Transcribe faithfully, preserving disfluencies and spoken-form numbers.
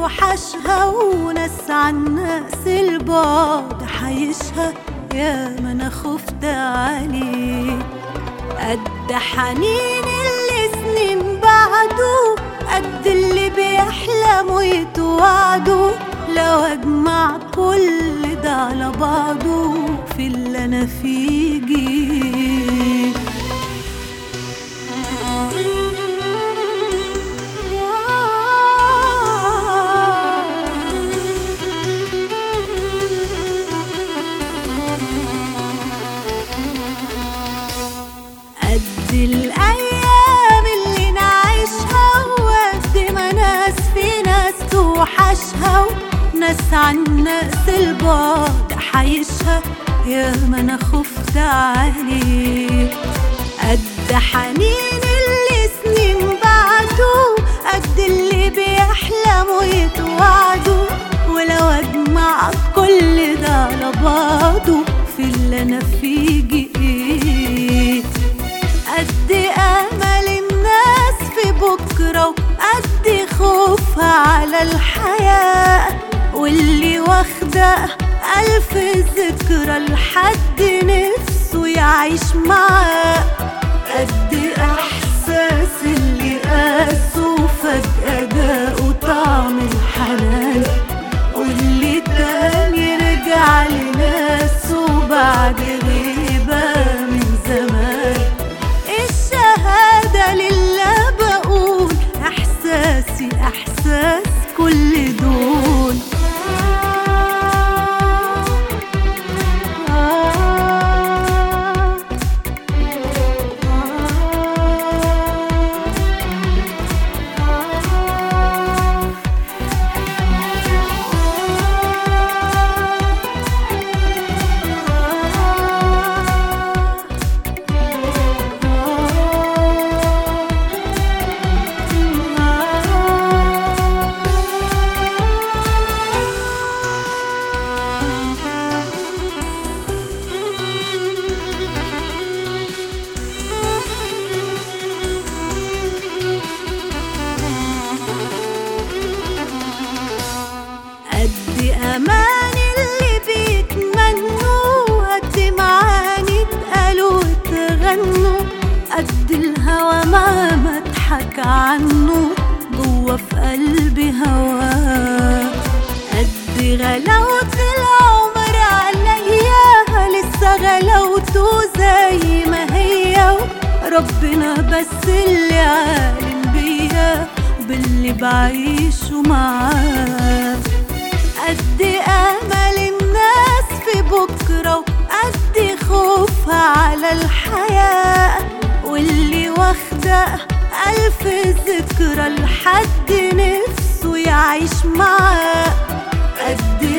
توحشها، وناس عن ناس البعد حيشها، يا ما انا خفت عليه. قد حنين اللي سنين بعده، قد اللي بيحلموا يتوعدوا، لو اجمع كل ده على بعضه في اللي انا فيه جيه. قد الأيام اللي نعيشها، وقد ما ناس في ناس توحشها، وناس عن ناس البعد حيشها، يا ما أنا خفت عليه. قد حنين اللي سنين بعده، قد اللي بيحلموا يتوعدوا، ولو أجمع كل ده على بعضه في اللي أنا فيه جئت. قد أمل الناس في بكرة، وقد خوفها على الحياة، واللي واخدة ألف ذكرى لحد نفسه يعيش معاه. قد إحساس اللي قاسه فجأة داقوا طعم الحنان، واللي تاني رجع لناسه بعد غيبة من زمان. الشهادة لله بقول، إحساسي إحساس كل دول. قد أمان اللي بيتمنوا، قد معاني اتقالوا واتغنوا، قد الهوى مهما اضحك عنه جوا في قلبي هواه. قد غلاوة العمر عليا، لسه غلاوته زي ما هي، ربنا بس اللي عالم بيا باللي بعيشه معاه. قد أمل الناس في بكرة، وقد خوفها على الحياة، واللي واخدة ألف ذكرى لحد نفسه يعيش معاه. قد